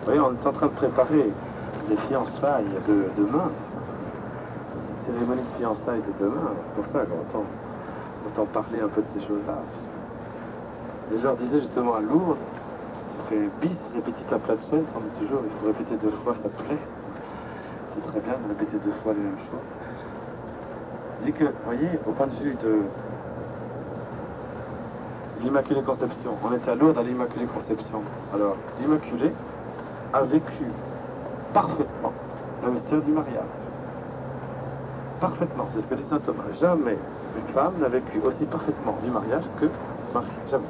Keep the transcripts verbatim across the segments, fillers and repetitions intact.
voyez, on est en train de préparer les fiançailles de demain. Cérémonie de fiançailles de demain. C'est pour ça qu'on entend, on entend parler un peu de ces choses-là. Et je leur disais justement à Lourdes, ça fait bis repetita platio, on dit toujours, il faut répéter deux fois, ça plaît. C'est très bien de répéter deux fois les mêmes choses. Je dis que, vous voyez, au point de vue de l'Immaculée Conception, on était à Lourdes à l'Immaculée Conception. Alors, l'Immaculée a vécu parfaitement le mystère du mariage. Parfaitement, c'est ce que dit saint Thomas. Jamais une femme n'a vécu aussi parfaitement du mariage que Marie. Jamais.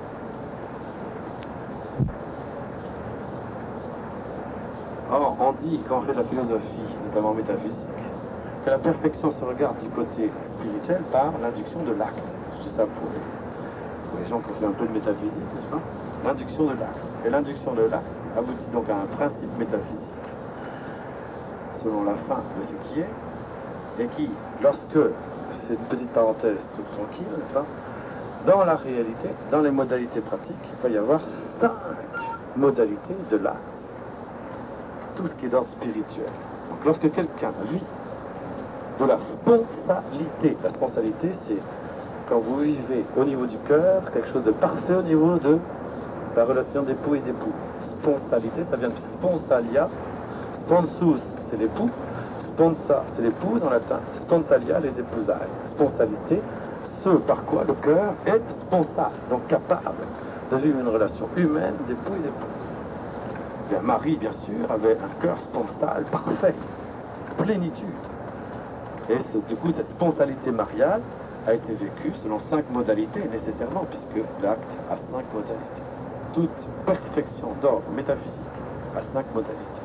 Or, on dit, quand on fait de la philosophie, notamment métaphysique, que la perfection se regarde du côté spirituel par l'induction de l'acte. Je dis ça pour les, pour les gens qui ont fait un peu de métaphysique, n'est-ce pas? L'induction de l'acte. Et l'induction de l'acte aboutit donc à un principe métaphysique, selon la fin de ce qui est, et qui, lorsque, c'est une petite parenthèse toute tranquille, n'est-ce pas? Dans la réalité, dans les modalités pratiques, il peut y avoir cinq modalités de l'acte. Tout ce qui est d'ordre spirituel. Donc lorsque quelqu'un vit de la spontanéité, la spontanéité c'est quand vous vivez au niveau du cœur quelque chose de parfait au niveau de la relation d'époux et d'époux. Spontanéité, ça vient de sponsalia, sponsus c'est l'époux, sponsa c'est l'épouse en latin, sponsalia les épousailles. Spontanéité, ce par quoi le cœur est sponsal, donc capable de vivre une relation humaine d'époux et d'épouse. Bien, Marie, bien sûr, avait un cœur spontal parfait, plénitude. Et ce, du coup, cette spontanéité mariale a été vécue selon cinq modalités, nécessairement, puisque l'acte a cinq modalités. Toute perfection d'ordre métaphysique a cinq modalités.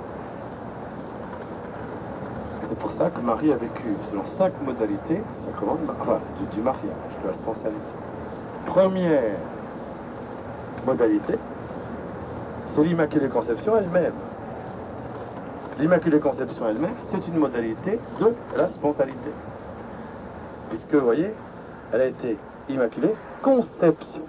C'est pour ça que Marie a vécu selon cinq modalités sacrement de, enfin, du, du mariage, de la spontanéité. Première modalité, c'est l'Immaculée Conception elle-même. L'Immaculée Conception elle-même, c'est une modalité de la spontanéité. Puisque, vous voyez, elle a été Immaculée Conception.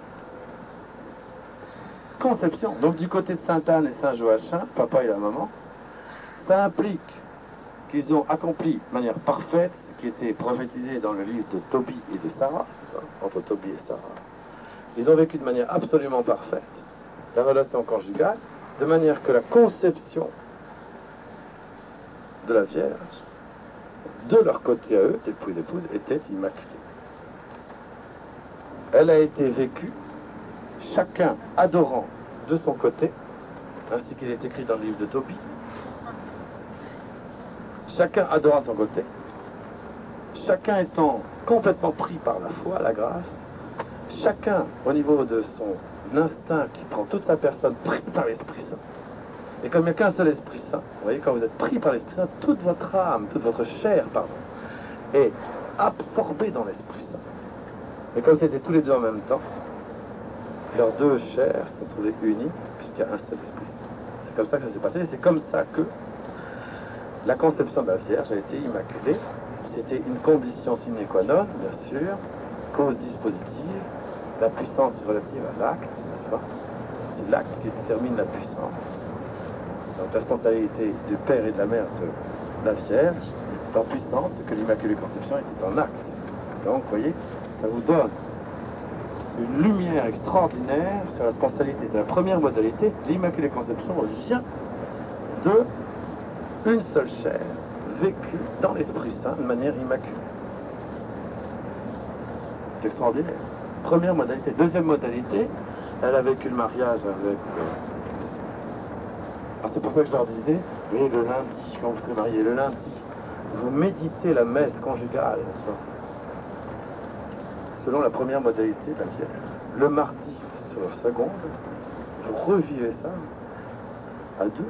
Conception. Donc, du côté de Sainte Anne et Saint Joachim, papa et la maman, ça implique qu'ils ont accompli de manière parfaite ce qui était prophétisé dans le livre de Tobie et de Sarah, entre Tobie et Sarah. Ils ont vécu de manière absolument parfaite la relation conjugale, de manière que la conception de la Vierge, de leur côté à eux, d'époux et d'épouse, était immaculée. Elle a été vécue, chacun adorant de son côté, ainsi qu'il est écrit dans le livre de Tobie, chacun adorant de son côté, chacun étant complètement pris par la foi, la grâce, chacun au niveau de son instinct qui prend toute sa personne pris par l'Esprit Saint. Et comme il n'y a qu'un seul Esprit Saint, vous voyez, quand vous êtes pris par l'Esprit Saint, toute votre âme, toute votre chair, pardon, est absorbée dans l'Esprit Saint. Et comme c'était tous les deux en même temps, leurs deux chairs se sont trouvées unies, puisqu'il y a un seul Esprit Saint. C'est comme ça que ça s'est passé, et c'est comme ça que la conception de la Vierge a été immaculée. C'était une condition sine qua non, bien sûr, cause dispositive. La puissance est relative à l'acte, n'est-ce pas? C'est l'acte qui détermine la puissance. Donc la spontanéité du Père et de la Mère de la Vierge est en puissance, c'est que l'Immaculée Conception était en acte. Donc, vous voyez, ça vous donne une lumière extraordinaire sur la spontanéité de la première modalité. L'Immaculée Conception vient de une seule chair, vécue dans l'Esprit Saint de manière immaculée. C'est extraordinaire. Première modalité. Deuxième modalité, elle a vécu le mariage avec... Euh... Alors c'est pour ça que je leur disais, vous voyez, le lundi, quand vous serez mariés, le lundi, vous méditez la messe conjugale, n'est-ce pas? Selon la première modalité de la Vierge. Le mardi, sur la seconde, vous revivez ça à deux.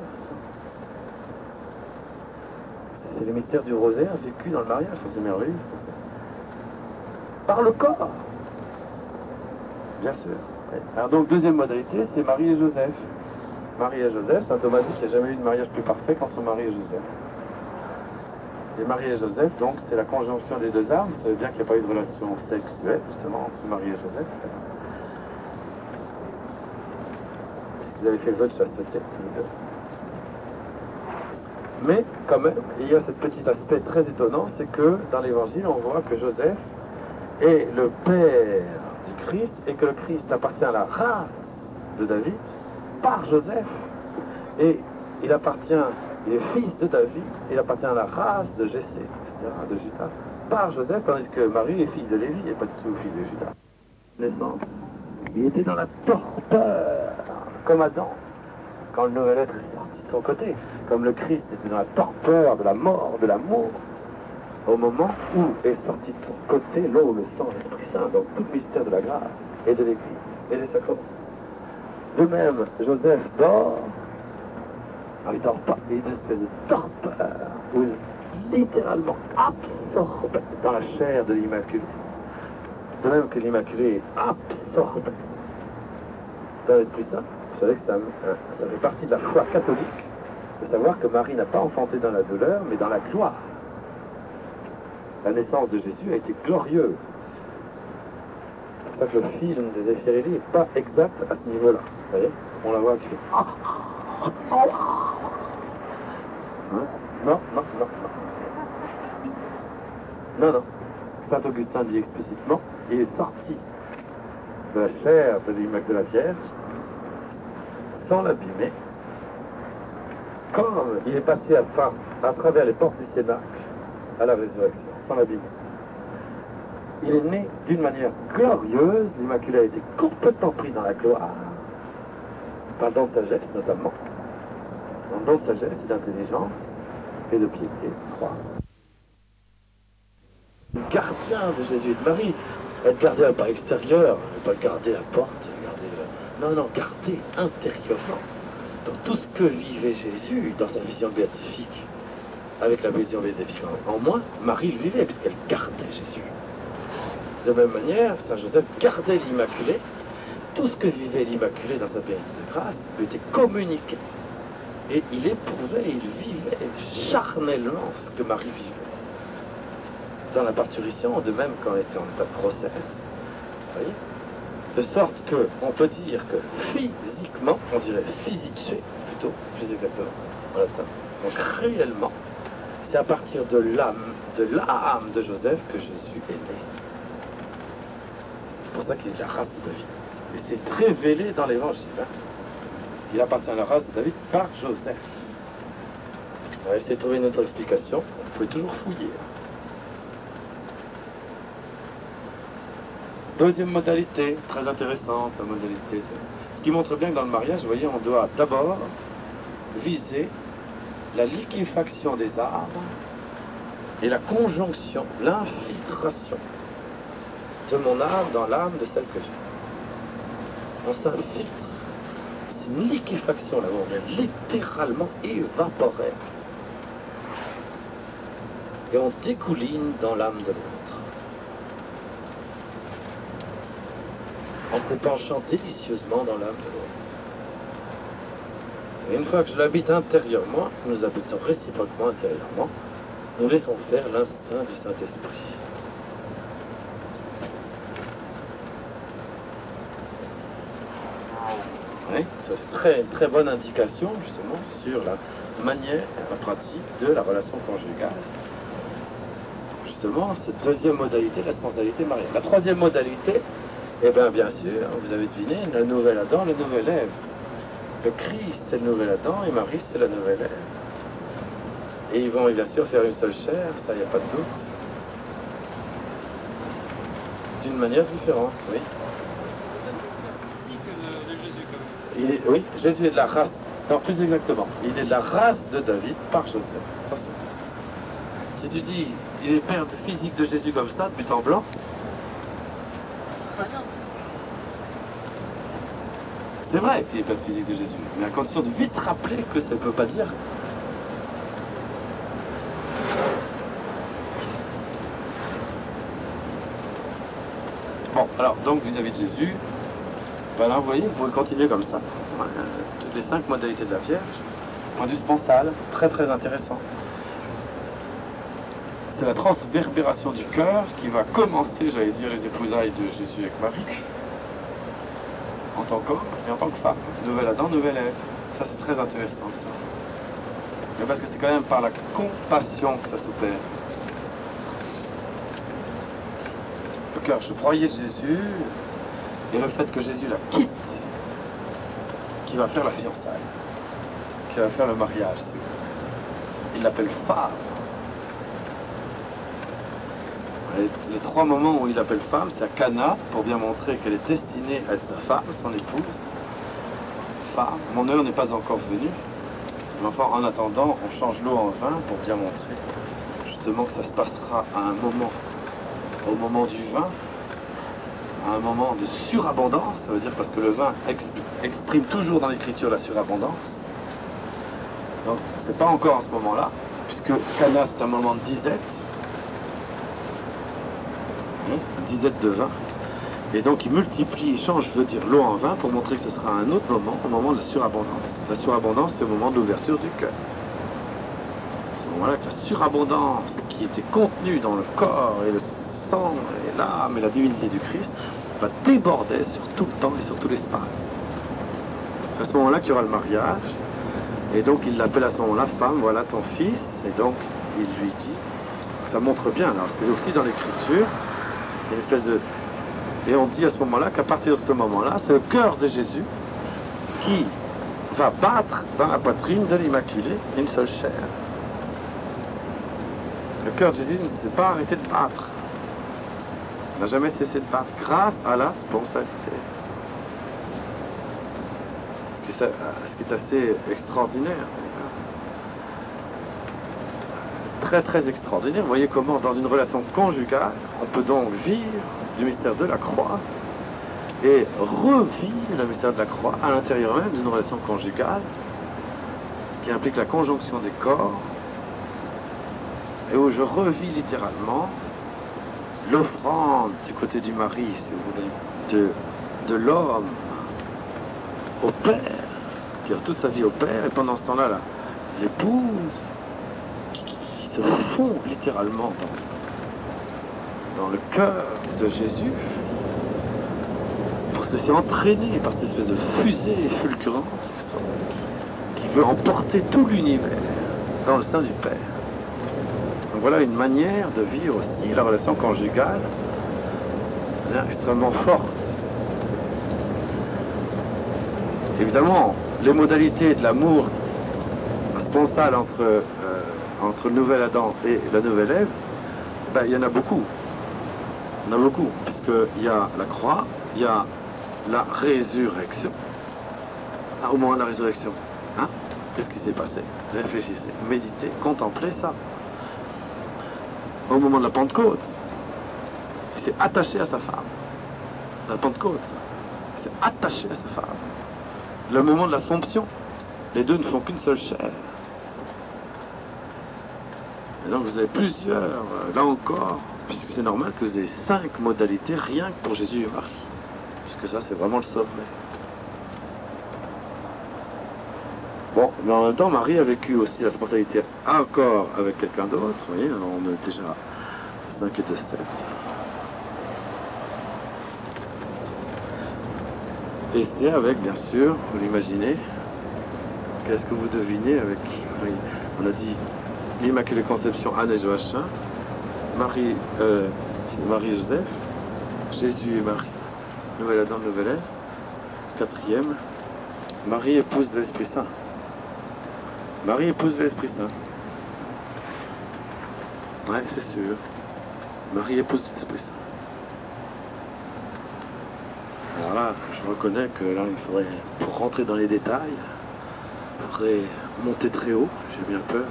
C'est le mystère du rosaire vécu dans le mariage, ça c'est merveilleux. Ça, c'est... Par le corps. Bien sûr. Alors donc, deuxième modalité, c'est Marie et Joseph. Marie et Joseph, saint Thomas dit qu'il n'y a jamais eu de mariage plus parfait qu'entre Marie et Joseph. Et Marie et Joseph, donc, c'est la conjonction des deux âmes. Vous savez bien qu'il n'y a pas eu de relation sexuelle, justement, entre Marie et Joseph. Puisqu'ils avaient fait le vœu de chasteté, tous les deux. Mais quand même, il y a ce petit aspect très étonnant, c'est que dans l'évangile, on voit que Joseph est le père du Christ et que le Christ appartient à la race de David par Joseph. Et il appartient, il est fils de David, il appartient à la race de Jessé, et cetera, de Judas, par Joseph, tandis que Marie est fille de Lévi et pas du tout fille de Judas. Naissance. Il était dans la torpeur, comme Adam, quand le nouvel être est sorti de son côté, comme le Christ était dans la torpeur de la mort, de l'amour, au moment où est sorti de son côté l'eau, le sang, l'Esprit Saint, donc tout le mystère de la grâce et de l'Église et des sacrements. De même, Joseph dort, alors il dort pas, il est une espèce de torpeur, où il est littéralement absorbé dans la chair de l'Immaculée. De même que l'Immaculée est absorbée dans l'Esprit Saint. Vous savez que ça, ça fait partie de la foi catholique, de savoir que Marie n'a pas enfanté dans la douleur, mais dans la gloire. La naissance de Jésus a été glorieuse. C'est pour ça que le film des Éphérélies n'est pas exact à ce niveau-là. Vous voyez, on la voit qui fait... Hein? Non, non, non, non. Non, non. Saint Augustin dit explicitement, il est sorti de la chair de l'Immaculée de la Vierge, sans l'abîmer, comme il est passé à, à travers les portes du Cénacle à la résurrection, sans l'abîmer. Il est né d'une manière glorieuse, l'Immaculée a été complètement prise dans la gloire, par le don de sagesse notamment, un don de sagesse et d'intelligence et de piété, je crois. Gardien de Jésus et de Marie, être gardien par extérieur, pas garder la porte, garder le... non, non, garder intérieurement. Dans tout ce que vivait Jésus dans sa vision béatifique, avec la vision béatifique en moins, Marie le vivait puisqu'elle gardait Jésus. De même manière, Saint Joseph gardait l'Immaculée. Tout ce que vivait l'Immaculée dans sa plénitude de grâce lui était communiqué. Et il éprouvait, il vivait charnellement ce que Marie vivait. Dans la parturition, de même quand on était en état de grossesse. Vous voyez? De sorte que on peut dire que physiquement, on dirait physique plutôt, plus exactement, en latin. Donc réellement, c'est à partir de l'âme, de l'âme de Joseph que Jésus est né. C'est pour ça qu'il est de la race de David. Et c'est révélé dans l'évangile. Hein. Il appartient à la race de David par Joseph. On va essayer de trouver une autre explication. Vous pouvez toujours fouiller. Deuxième modalité, très intéressante, la modalité. Ce qui montre bien que dans le mariage, vous voyez, on doit d'abord viser la liquéfaction des âmes et la conjonction, l'infiltration de mon âme dans l'âme de celle que j'ai. On s'infiltre. C'est une liquéfaction, là, on est littéralement évaporé. Et on découline dans l'âme de l'autre. En se penchant délicieusement dans l'âme de l'autre. Et une fois que je l'habite intérieurement, nous habitons réciproquement intérieurement, nous laissons faire l'instinct du Saint-Esprit. Oui, ça c'est très, une très bonne indication justement sur la manière, la pratique de la relation conjugale. Justement, cette deuxième modalité, la responsabilité mariale. La troisième modalité, eh bien, bien sûr, vous avez deviné, le nouvel Adam, le nouvel Ève. Le Christ, c'est le nouvel Adam, et Marie, c'est la nouvelle Ève. Et ils vont, bien sûr, faire une seule chair, ça, il n'y a pas de doute. D'une manière différente, oui. Il est, oui, Jésus est de la race, non, plus exactement, il est de la race de David par Joseph. Attention. Si tu dis, il est père de physique de Jésus comme ça, de but en blanc, c'est vrai qu'il n'est pas de physique de Jésus, mais à condition de vite rappeler que ça ne peut pas dire. Bon, alors, donc vis-à-vis de Jésus, ben là, vous voyez, vous pouvez continuer comme ça. Toutes les cinq modalités de la Vierge, point de vue sponsal, très très intéressant. C'est la transverbération du cœur qui va commencer, j'allais dire, les épousailles de Jésus avec Marie. En tant qu'homme et en tant que femme. Nouvel Adam, nouvelle Ève. Ça, c'est très intéressant, ça. mais parce que c'est quand même par la compassion que ça s'opère. Le cœur, je croyais Jésus, et le fait que Jésus la quitte, qui va faire la fiançaille, qui va faire le mariage. Il l'appelle femme. Les, les trois moments où il appelle femme, c'est à Cana, pour bien montrer qu'elle est destinée à être sa femme, son épouse. Femme, mon heure n'est pas encore venue. Mais enfin, en attendant, on change l'eau en vin pour bien montrer justement que ça se passera à un moment, au moment du vin, à un moment de surabondance. Ça veut dire parce que le vin exprime toujours dans l'écriture la surabondance. Donc, c'est pas encore en ce moment-là, puisque Cana, c'est un moment de disette. Disette de vin, et donc il multiplie, il change, je veux dire, l'eau en vin pour montrer que ce sera un autre moment, au moment de la surabondance. La surabondance, c'est au moment de l'ouverture du cœur. C'est au moment-là que la surabondance qui était contenue dans le corps et le sang et l'âme et la divinité du Christ va déborder sur tout le temps et sur tout l'espace. C'est à ce moment-là qu'il y aura le mariage, et donc il l'appelle à ce moment-là femme, voilà ton fils, et donc il lui dit, ça montre bien, alors c'est aussi dans l'écriture. Il y a une espèce de... Et on dit à ce moment-là qu'à partir de ce moment-là, c'est le cœur de Jésus qui va battre dans la poitrine de l'Immaculée une seule chair. Le cœur de Jésus ne s'est pas arrêté de battre. Il n'a jamais cessé de battre grâce à la spontanéité. Ce qui est, ce qui est assez extraordinaire. Très très extraordinaire. Vous voyez comment dans une relation conjugale, on peut donc vivre du mystère de la croix et revivre le mystère de la croix à l'intérieur même d'une relation conjugale qui implique la conjonction des corps et où je revis littéralement l'offrande du côté du mari, si vous voulez, de, de l'homme au Père, qui a toute sa vie au Père, et pendant ce temps-là, là, l'épouse se fond littéralement dans, dans le cœur de Jésus pour se laisser entraîner par cette espèce de fusée fulgurante qui veut emporter tout l'univers dans le sein du Père. Donc voilà une manière de vivre aussi la relation conjugale extrêmement forte. Évidemment, les modalités de l'amour sponsal entre euh, entre le nouvel Adam et la nouvelle Ève, ben, il y en a beaucoup. Il y en a beaucoup, puisqu'il y a la croix, il y a la résurrection. Ah, au moment de la résurrection, hein? Qu'est-ce qui s'est passé? Réfléchissez, méditez, contemplez ça. Au moment de la Pentecôte, il s'est attaché à sa femme. La Pentecôte, il s'est attaché à sa femme. Le moment de l'Assomption, les deux ne font qu'une seule chair. Et donc vous avez plusieurs, euh, là encore, puisque c'est normal que vous ayez cinq modalités rien que pour Jésus et Marie. Puisque ça, c'est vraiment le sommet. Bon, mais en même temps, Marie a vécu aussi la spontanéité encore avec quelqu'un d'autre. Vous voyez, alors on est déjà à cinq et deux, sept. Et c'est avec, bien sûr, vous l'imaginez, qu'est-ce que vous devinez avec, oui, on a dit l'Immaculée Conception, Anne et Joachim, Marie, euh, Marie et Joseph, Jésus et Marie, Nouvelle Adam, Nouvelle Ève, quatrième, Marie épouse de l'Esprit Saint. Marie épouse de l'Esprit Saint. Ouais, c'est sûr. Marie épouse de l'Esprit Saint. Alors là, je reconnais que là, il faudrait, pour rentrer dans les détails, il faudrait monter très haut, j'ai bien peur.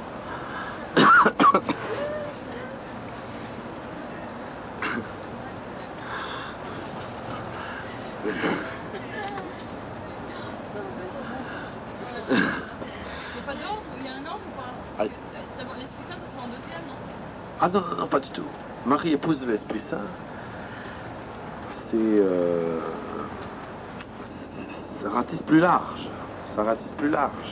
Pas d'ordre, il y a un ordre ou pas? Ah. D'abord l'Esprit Saint, ça sera en deuxième, non? Ah non, non, non, pas du tout. Marie épouse de l'Esprit Saint, c'est... Euh, ça ratisse plus large. Ça ratisse plus large.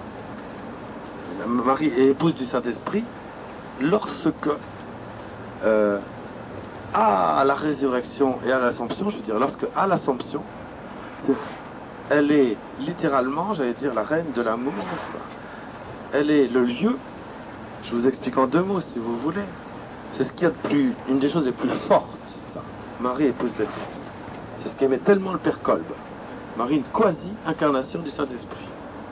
Marie est épouse du Saint-Esprit lorsque, euh, à la résurrection et à l'Assomption, je veux dire, lorsque à l'Assomption, elle est littéralement, j'allais dire, la reine de l'amour elle est le lieu. Je vous explique en deux mots, si vous voulez. C'est ce qu'il y a de plus, une des choses les plus fortes, ça. Marie épouse l'Esprit Saint. C'est ce qu'aimait tellement le Père Kolb. Marie, une quasi-incarnation du Saint-Esprit.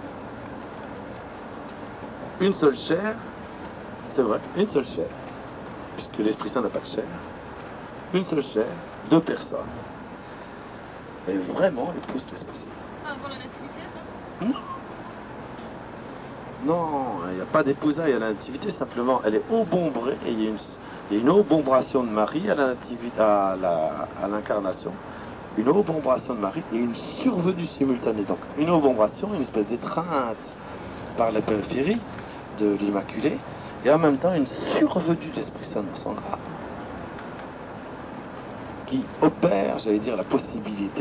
Une seule chair, c'est vrai, une seule chair, puisque l'Esprit Saint n'a pas de chair. Une seule chair, deux personnes. Elle est vraiment l'épouse de l'Esprit Saint. Ah, avant la nativité, ça? Non. Non, il n'y a pas d'épousaille à la nativité, simplement elle est obombrée, et il y a une, il y a une obombration de Marie à la nativité, à la, à l'incarnation, une obombration de Marie et une survenue simultanée. Donc une obombration, une espèce d'étreinte par la périphérie de l'Immaculée, et en même temps une survenue de l'Esprit Saint dans son âme, qui opère, j'allais dire, la possibilité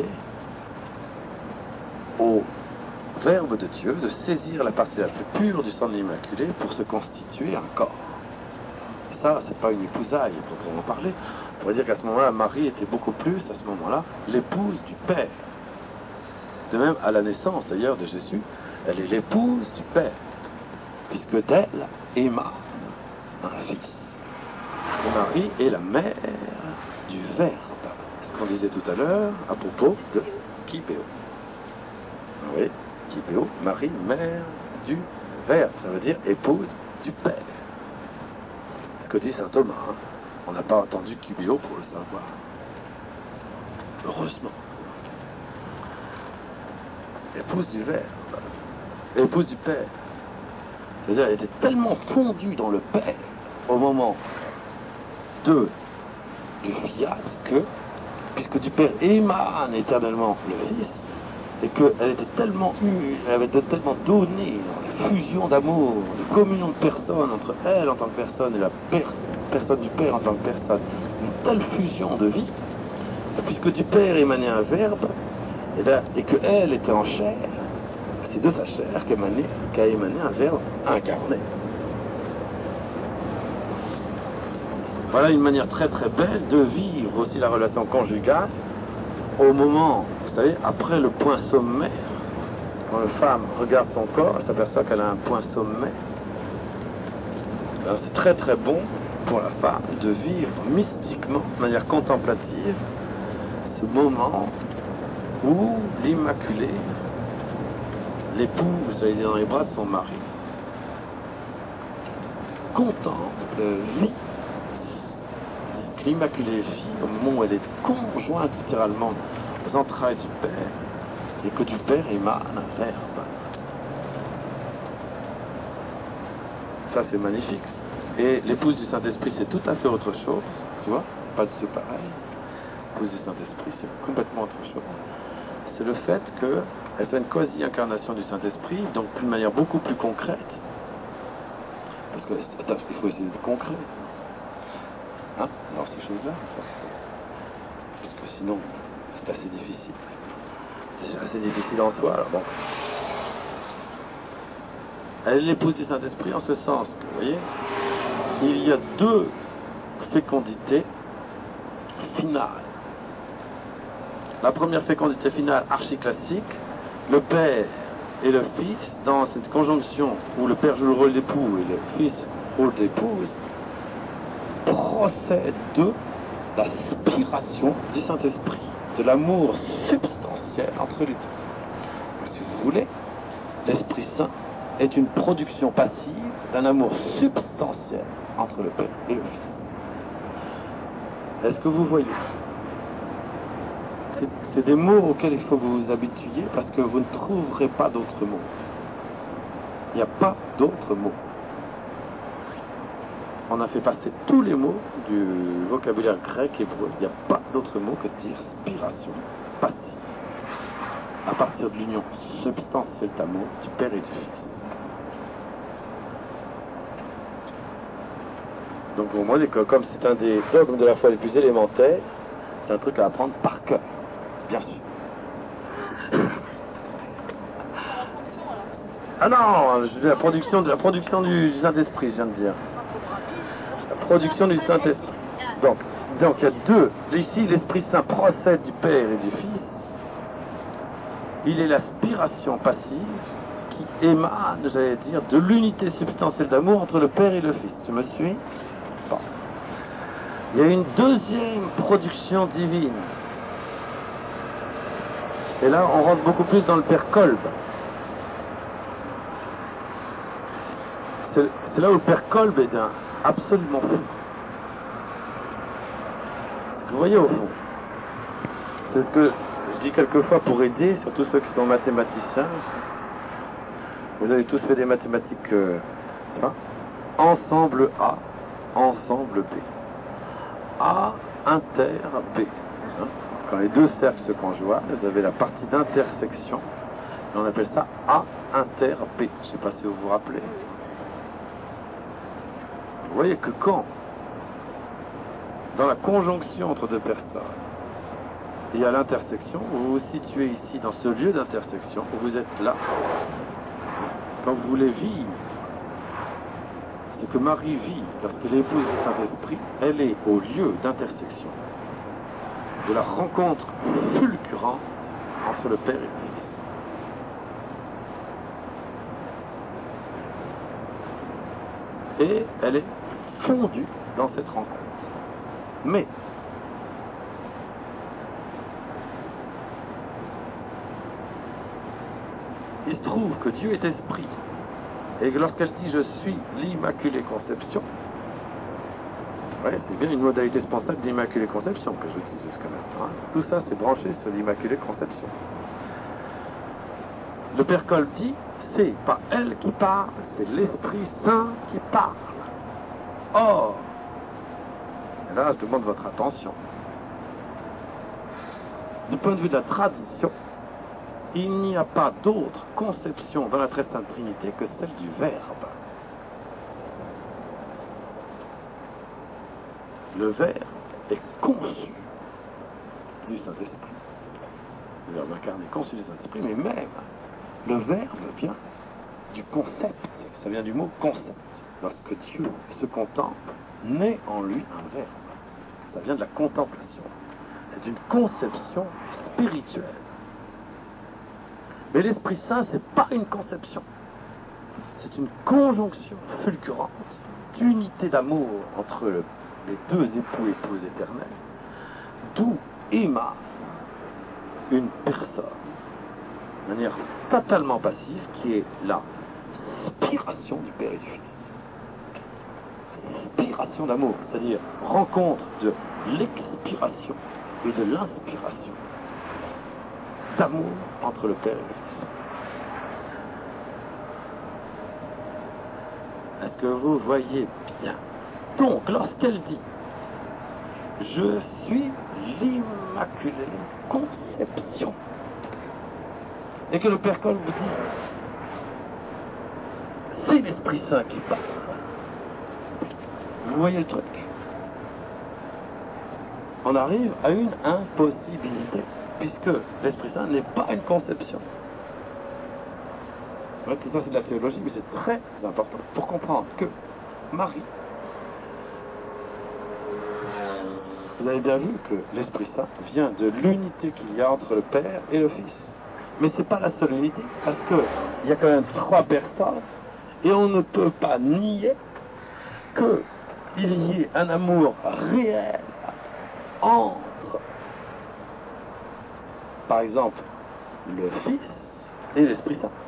au Verbe de Dieu de saisir la partie la plus pure du sang de l'Immaculée pour se constituer un corps. Ça, c'est pas une épousaille, proprement parler. On pourrait dire qu'à ce moment-là, Marie était beaucoup plus, à ce moment-là, l'épouse du Père. De même, à la naissance, d'ailleurs, de Jésus, elle est l'épouse du Père, puisque d'elle émane un fils. Et Marie est la mère du Verbe. Ce qu'on disait tout à l'heure à propos de Kibéo. Oui. Kibéo, Marie, mère du Verbe, ça veut dire épouse du Père. Ce que dit saint Thomas, hein. On n'a pas entendu Kibéo pour le savoir. Heureusement. Épouse du Verbe, épouse du Père. C'est-à-dire, elle était tellement fondue dans le Père au moment de du fiat que, puisque du Père émane éternellement le Fils, et qu'elle était tellement eue, elle avait tellement donné dans la fusion d'amour, de communion de personnes entre elle en tant que personne et la per personne du Père en tant que personne, une telle fusion de vie, puisque du Père émanait un Verbe, et, là, et qu'elle était en chair, c'est de sa chair qu'émanait, qu'a émané un Verbe incarné. Voilà une manière très très belle de vivre aussi la relation conjugale au moment, vous savez, après le point sommaire. Quand une femme regarde son corps, elle s'aperçoit qu'elle a un point sommaire. C'est très très bon pour la femme de vivre mystiquement, de manière contemplative, ce moment où l'Immaculée, l'épouse, j'allais dire, dans les bras de son mari, contemple, vit l'Immaculée vie au moment où elle est conjointe littéralement aux entrailles du Père, et que du Père émane un Verbe. Ça c'est magnifique. Et l'épouse du Saint-Esprit c'est tout à fait autre chose, tu vois, c'est pas du tout pareil. L'épouse du Saint-Esprit c'est complètement autre chose. C'est le fait qu'elle soit une quasi-incarnation du Saint-Esprit, donc d'une manière beaucoup plus concrète. Parce que, attends, il faut essayer d'être concret. Hein? Alors ces choses-là, parce que sinon c'est assez difficile. C'est assez difficile en soi. Alors bon. Elle est l'épouse du Saint-Esprit en ce sens que, vous voyez, il y a deux fécondités finales. La première fécondité finale archi-classique, le Père et le Fils, dans cette conjonction où le Père joue le rôle d'époux et le Fils le rôle d'épouse, procède de l'aspiration du Saint-Esprit, de l'amour substantiel entre les deux. Si vous voulez, l'Esprit Saint est une production passive d'un amour substantiel entre le Père et le Fils. Est-ce que vous voyez? C'est des mots auxquels il faut que vous vous habituiez parce que vous ne trouverez pas d'autres mots. Il n'y a pas d'autres mots. On a fait passer tous les mots du vocabulaire grec et hébreu. Il n'y a pas d'autre mot que de dire spiration passive. À partir de l'union substantielle d'amour du Père et du Fils. Donc pour moi, comme c'est un des dogmes de la foi les plus élémentaires, c'est un truc à apprendre par cœur, bien sûr. Ah non, je dis la production, de la production du, du Saint-Esprit, je viens de dire. La production du Saint-Esprit. Donc, donc il y a deux. Ici, l'Esprit Saint procède du Père et du Fils. Il est l'aspiration passive qui émane, j'allais dire, de l'unité substantielle d'amour entre le Père et le Fils. Tu me suis? Bon. Il y a une deuxième production divine. Et là, on rentre beaucoup plus dans le Père Kolb. C'est, c'est là où le Père Kolb est un absolument fou. Vous voyez au fond, c'est ce que je dis quelquefois pour aider, surtout ceux qui sont mathématiciens. Vous avez tous fait des mathématiques, euh, hein? Ensemble A, ensemble B. A inter B. Hein? Quand les deux cercles se conjoignent, vous avez la partie d'intersection. Et on appelle ça A inter B. Je ne sais pas si vous vous rappelez. Vous voyez que quand, dans la conjonction entre deux personnes, il y a l'intersection, vous vous situez ici dans ce lieu d'intersection, où vous êtes là, quand vous voulez vivre, ce que Marie vit lorsqu'elle est épouse du Saint-Esprit, elle est au lieu d'intersection, de la rencontre fulgurante entre le Père et le Fils. Et elle est fondue dans cette rencontre. Mais, il se trouve que Dieu est esprit, et que lorsqu'elle dit « je suis l'Immaculée Conception », ouais, c'est bien une modalité sponsable d'Immaculée Conception que j'utilise jusqu'à maintenant. Hein. Tout ça, c'est branché sur l'Immaculée Conception. Le Père Kolb dit « c'est pas elle qui parle, c'est l'Esprit Saint qui parle ». Or, et là, je demande votre attention. Du point de vue de la tradition, il n'y a pas d'autre conception dans la Très Sainte Trinité que celle du Verbe. Le Verbe est conçu du Saint-Esprit. Le Verbe incarné est conçu du Saint-Esprit, mais même le Verbe vient du concept. Ça vient du mot concept. Lorsque Dieu se contemple, naît en lui un Verbe. Ça vient de la contemplation. C'est une conception spirituelle. Mais l'Esprit Saint, c'est pas une conception. C'est une conjonction fulgurante d'unité d'amour entre les deux époux et épouses éternels, d'où émane une personne, de manière totalement passive, qui est la spiration du Père et du Fils. Spiration d'amour, c'est-à-dire rencontre de l'expiration et de l'inspiration d'amour entre le Père et le Fils. Est-ce que vous voyez bien? Donc, lorsqu'elle dit « Je suis l'Immaculée Conception » et que le Père Kolb vous dit « C'est l'Esprit Saint qui parle », vous voyez le truc? On arrive à une impossibilité, puisque l'Esprit Saint n'est pas une conception. Ouais, tout ça c'est de la théologie, mais c'est très important pour comprendre que Marie, vous avez bien vu que l'Esprit Saint vient de l'unité qu'il y a entre le Père et le Fils. Mais c'est pas la seule unité, parce qu'il y a quand même trois personnes, et on ne peut pas nier qu'il y ait un amour réel entre, par exemple, le Fils et l'Esprit Saint.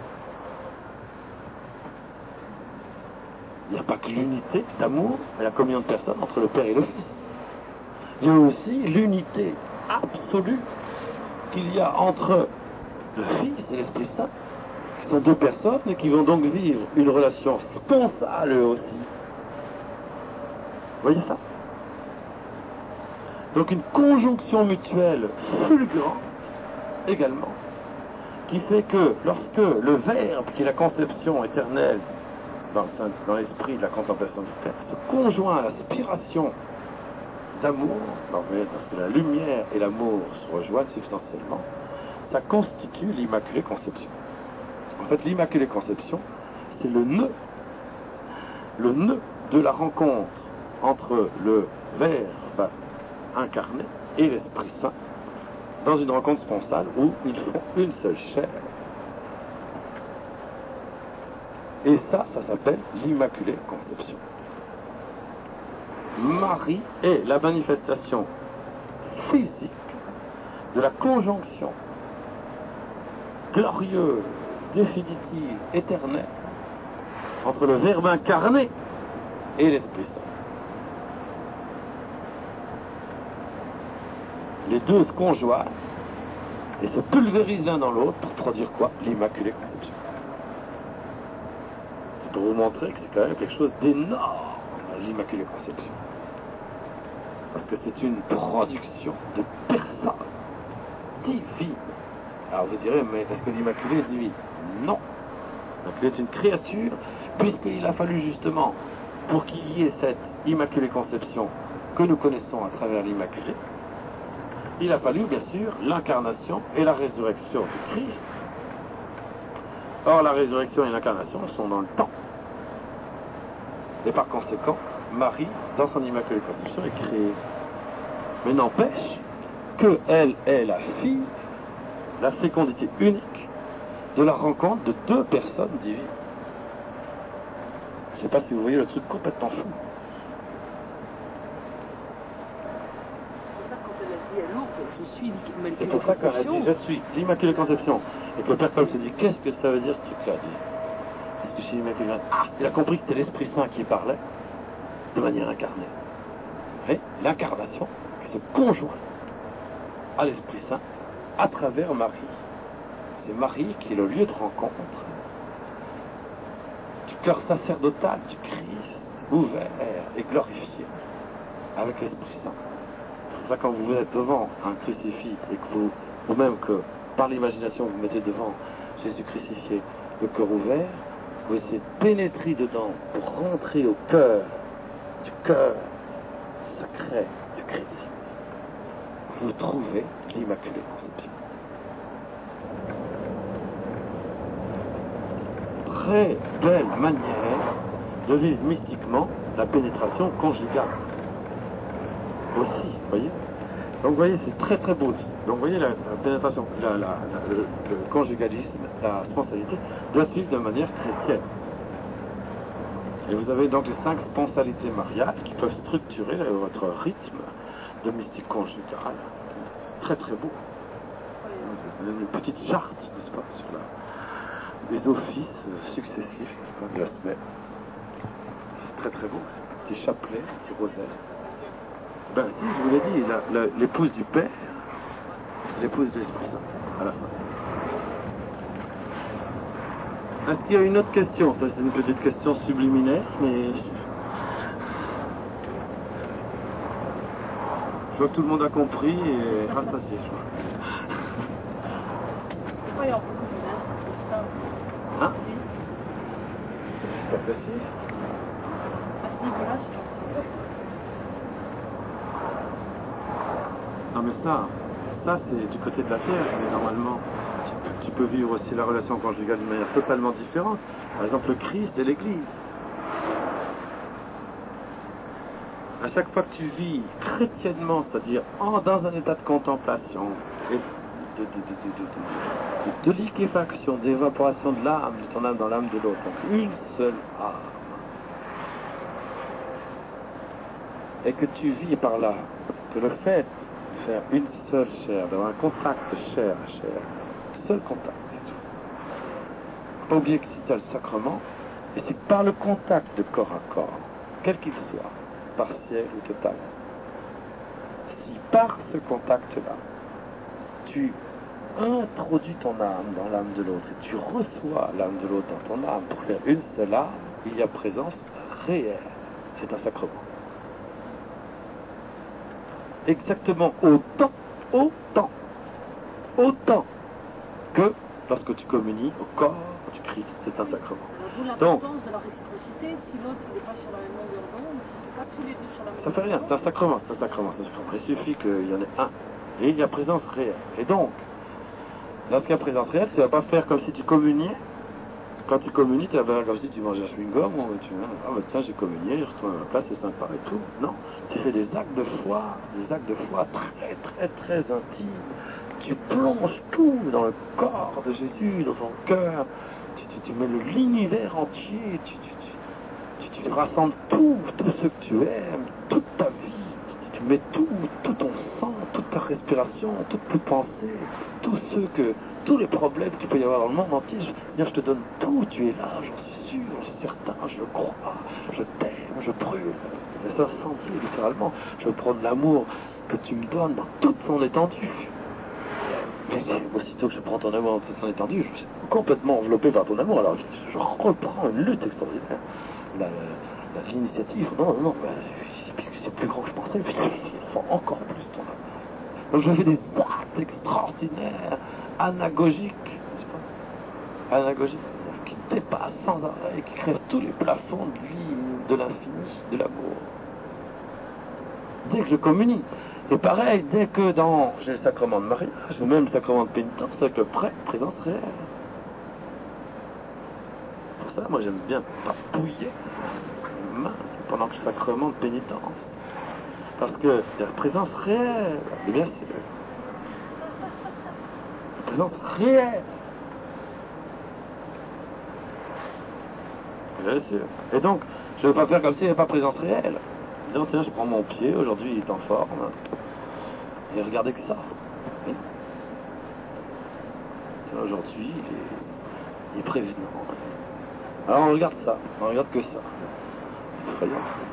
Il n'y a pas que l'unité d'amour et la communion de personnes entre le Père et le Fils. Il y a aussi l'unité absolue qu'il y a entre le Fils et l'Esprit Saint, qui sont deux personnes et qui vont donc vivre une relation sponsale eux aussi. Vous voyez ça? Donc une conjonction mutuelle fulgurante également, qui fait que lorsque le Verbe, qui est la conception éternelle dans, dans l'esprit de la contemplation du Père, se conjoint à l'aspiration d'amour, lorsque la lumière et l'amour se rejoignent substantiellement, ça constitue l'Immaculée Conception. En fait, l'Immaculée Conception, c'est le nœud, le nœud de la rencontre entre le Verbe incarné et l'Esprit Saint, dans une rencontre sponsale où ils font une seule chair. Et ça, ça s'appelle l'Immaculée Conception. Marie est la manifestation physique de la conjonction glorieuse, définitive, éternelle entre le Verbe incarné et l'Esprit Saint. Les deux se conjoignent et se pulvérisent l'un dans l'autre pour produire quoi? L'Immaculée Conception. C'est pour vous montrer que c'est quand même quelque chose d'énorme, l'Immaculée Conception. Parce que c'est une production de personne divine. Alors vous direz, mais est-ce que l'Immaculée est divine? Non. L'Immaculée est une créature, puisqu'il a fallu justement, pour qu'il y ait cette Immaculée Conception que nous connaissons à travers l'Immaculée, il a fallu bien sûr l'incarnation et la résurrection du Christ. Or la résurrection et l'incarnation sont dans le temps. Et par conséquent, Marie, dans son Immaculée Conception, est créée. Mais n'empêche qu'elle est la fille, la fécondité unique de la rencontre de deux personnes divines. Je ne sais pas si vous voyez le truc complètement fou. Je suis l'Immaculée C'est pour ça qu'on a dit, je suis l'Immaculée Conception. Et que le Père Paul se dit, qu'est-ce que ça veut dire ce truc-là? Est-ce que je suis l'Immaculée Conception? Ah, il a compris que c'était l'Esprit Saint qui parlait de manière incarnée. Et l'incarnation qui se conjoint à l'Esprit Saint à travers Marie. C'est Marie qui est le lieu de rencontre du cœur sacerdotal du Christ, ouvert et glorifié avec l'Esprit Saint. C'est pour ça que quand vous êtes devant un crucifix et que vous, ou même que par l'imagination vous mettez devant Jésus crucifié, le cœur ouvert, vous essayez de pénétrer dedans pour rentrer au cœur du cœur sacré du Christ. Vous trouvez l'Immaculée Conception. Très belle manière de vivre mystiquement la pénétration conjugale. Aussi, vous voyez. Donc vous voyez, c'est très très beau. Donc vous voyez, la, la pénétration, la, la, la, le, le conjugalisme, la sponsalité, doit suivre de manière chrétienne. Et vous avez donc les cinq sponsalités mariales qui peuvent structurer votre rythme de mystique conjugale. C'est très très beau. Une petite charte, n'est-ce pas, sur la, les offices successifs de la semaine. C'est très très beau. Petit chapelet, petit rosaire. Ben si, je vous l'ai dit, la, la, l'épouse du Père, l'épouse de l'Esprit Saint, à la fin. Est-ce qu'il y a une autre question? Ça, c'est une petite question subliminaire, mais je vois que tout le monde a compris et rassasié, je vois. Voyons. Hein? C'est pas précis? À ce niveau-là, je pense. Non mais ça, ça c'est du côté de la terre, mais normalement, tu, tu peux vivre aussi la relation conjugale d'une manière totalement différente. Par exemple, le Christ et l'Église. À chaque fois que tu vis chrétiennement, c'est-à-dire en, dans un état de contemplation, et de, de, de, de, de, de, de liquéfaction, d'évaporation de l'âme, de ton âme dans l'âme de l'autre, donc une seule âme, et que tu vis par là, que le fait de faire une seule chair, d'avoir un contact chair à chair, seul contact, c'est tout. Pas oublier que c'est le sacrement, et c'est par le contact de corps à corps, quel qu'il soit, partiel ou total. Si par ce contact-là, tu introduis ton âme dans l'âme de l'autre et tu reçois l'âme de l'autre dans ton âme pour faire une seule âme, il y a présence réelle. C'est un sacrement. Exactement autant, autant, autant que lorsque tu communies au corps du Christ. C'est un sacrement. D'où l'importance de la réciprocité. Si l'autre n'est pas sur la même longueur d'onde, si pas tous les deux sur la même ça fait rien, c'est un sacrement, c'est un sacrement. Il suffit qu'il y en ait un. Et il y a présence réelle. Et donc, lorsqu'il y a présence réelle, tu ne vas pas faire comme si tu communiais. Quand tu communies, tu vas faire comme si tu mangeais un chewing-gum, ou tu ah ben tiens, j'ai communié, je retourne à ma place, c'est sympa et tout. Non, tu fais des actes de foi, des actes de foi très, très, très intimes. Tu plonges tout dans le corps de Jésus, dans son cœur. Tu tu, tu mets l'univers entier, tu, tu, tu, tu, tu rassembles tout, tout ce que tu aimes, toute ta vie, tu, tu mets tout, tout ton sang, toute ta respiration, toutes tes pensées, tous ceux que, tous les problèmes que tu peux y avoir dans le monde entier, je, veux dire, je te donne tout, tu es là, j'en suis sûr, j'en suis certain, je le crois, je t'aime, je brûle, je vais sentir littéralement, je prends de l'amour que tu me donnes dans toute son étendue. Mais aussitôt que je prends ton amour dans toute son étendue, je suis complètement enveloppé par ton amour, alors je, je reprends une lutte extraordinaire. La, la, l'initiative, non, non, bah, puisque c'est plus grand que je pensais, il faut encore plus ton amour. Donc je fais des actes extraordinaires, anagogiques, n'est-ce pas? Anagogiques, qui dépassent sans arrêt, qui crèvent tous les plafonds de vie, de l'infini, de l'amour. Dès que je communie. Et pareil, dès que dans, j'ai le sacrement de mariage, ou même le sacrement de pénitence, avec le prêtre, présence réelle. Pour ça, moi j'aime bien papouiller les mains pendant que le sacrement de pénitence. Parce que c'est la présence réelle. Et bien sûr. La présence réelle. Bien sûr. Et donc, je ne veux pas faire comme s'il n'y avait pas présence réelle. Disons, tiens, je prends mon pied, aujourd'hui il est en forme. Et regardez que ça. Oui. Aujourd'hui, il est, il est prévenant. Alors on regarde ça, on regarde que ça. Effrayant.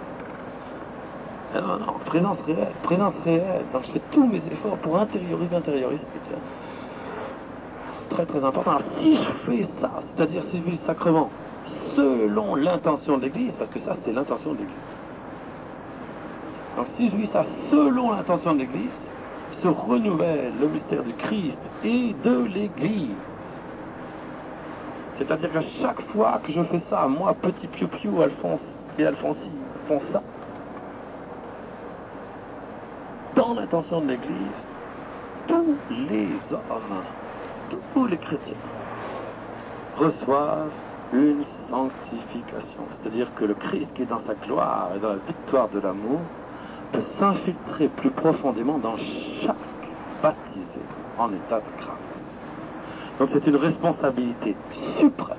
Non, non, présence réelle, présence réelle. Donc je fais tous mes efforts pour intérioriser, intérioriser. C'est très très important. Alors si je fais ça, c'est-à-dire si je vis le sacrement selon l'intention de l'Église, parce que ça c'est l'intention de l'Église. Donc si je vis ça selon l'intention de l'Église, se renouvelle le mystère du Christ et de l'Église. C'est-à-dire qu'à chaque fois que je fais ça, moi, petit piou-piou, Alphonse et Alphonsie font ça, dans l'intention de l'Église, tous les hommes, tous les chrétiens, reçoivent une sanctification. C'est-à-dire que le Christ qui est dans sa gloire et dans la victoire de l'amour peut s'infiltrer plus profondément dans chaque baptisé en état de grâce. Donc c'est une responsabilité suprême,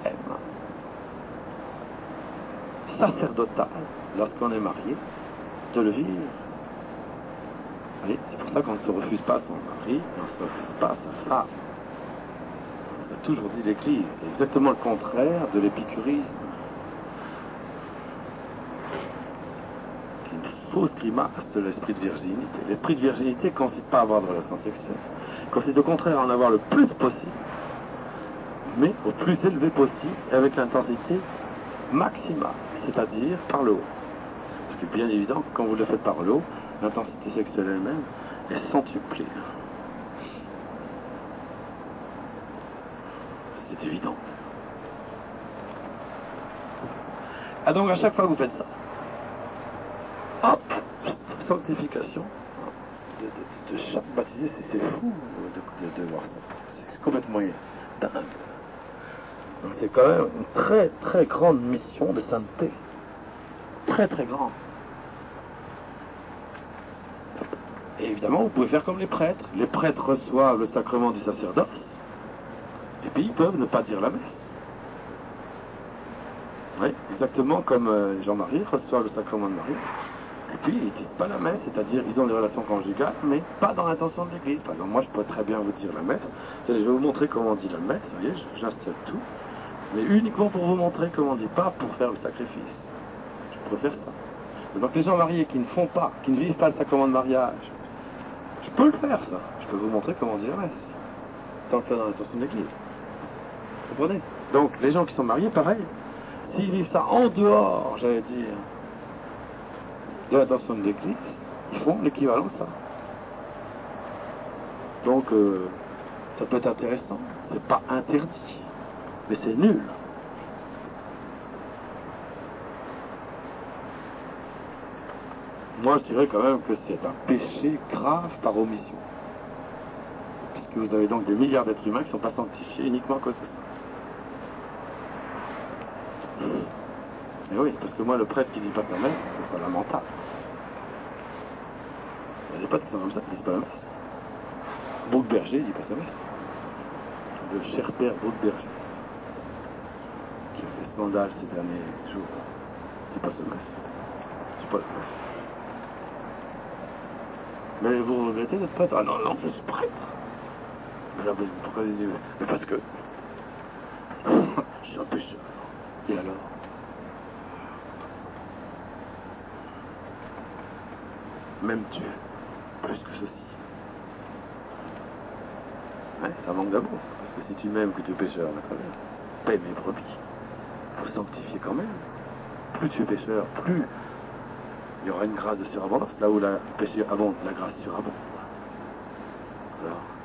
sacerdotale, lorsqu'on est marié, de le vivre. Allez, c'est pour ça qu'on ne se refuse pas à son mari, on ne se refuse pas à sa femme. On a toujours dit l'Église, c'est exactement le contraire de l'épicurisme. Qui est une fausse grimace de l'esprit de virginité. L'esprit de virginité ne consiste pas à avoir de relations sexuelles, consiste au contraire à en avoir le plus possible, mais au plus élevé possible, avec l'intensité maximale, c'est-à-dire par le haut. Parce que bien évident, quand vous le faites par le haut, l'intensité sexuelle elle-même est centuplée. C'est évident. Ah donc à chaque fois que vous faites ça, hop, sanctification de, de, de chaque baptisé, c'est fou de, de, de voir ça. C'est complètement dingue. Donc c'est quand même une très très grande mission de sainteté. Très très grande. Et évidemment, vous pouvez faire comme les prêtres. Les prêtres reçoivent le sacrement du sacerdoce, et puis ils peuvent ne pas dire la messe. Oui, exactement comme euh, Jean-Marie reçoit le sacrement de Marie, et puis ils ne disent pas la messe, c'est-à-dire ils ont des relations conjugales, mais pas dans l'intention de l'Église. Par exemple, moi je peux très bien vous dire la messe, je vais vous montrer comment on dit la messe, vous voyez, j'installe tout, mais uniquement pour vous montrer comment on dit, pas pour faire le sacrifice. Je préfère ça. Donc les gens mariés qui ne font pas, qui ne vivent pas le sacrement de mariage, je peux le faire ça. Je peux vous montrer comment on dit la messe, sans le faire dans l'intention de l'Église. Vous comprenez? Donc les gens qui sont mariés, pareil, s'ils vivent ça en dehors, j'allais dire, de l'intention de l'Église, ils font l'équivalent de ça. Donc euh, ça peut être intéressant, c'est pas interdit, mais c'est nul. Moi, je dirais quand même que c'est un péché grave par omission. Parce que vous avez donc des milliards d'êtres humains qui ne sont pas sanctifiés uniquement à cause de ça. Mais oui, parce que moi, le prêtre qui dit pas sa messe, c'est pas lamentable. Il y a des prêtres qui sont comme ça, qui disent pas la messe. Bouc Berger, il dit pas sa messe. Le cher père Bouc Berger. scandale ces derniers jours. C'est pas ça, merci. C'est pas ça. Mais vous regrettez d'être prêtre? Ah non, non, je suis prêtre. Mais là, vous, pourquoi vous dites? Mais parce que je suis un pécheur. Et alors? M'aimes-tu plus que ceci? Ouais, c'est un manque d'amour. Parce que si tu m'aimes que tu es pécheur, très bien. Paie mes brebis. Faut sanctifier quand même. Plus tu es pécheur, plus il y aura une grâce de surabondance. Là où la péché abonde, la grâce surabonde. Alors,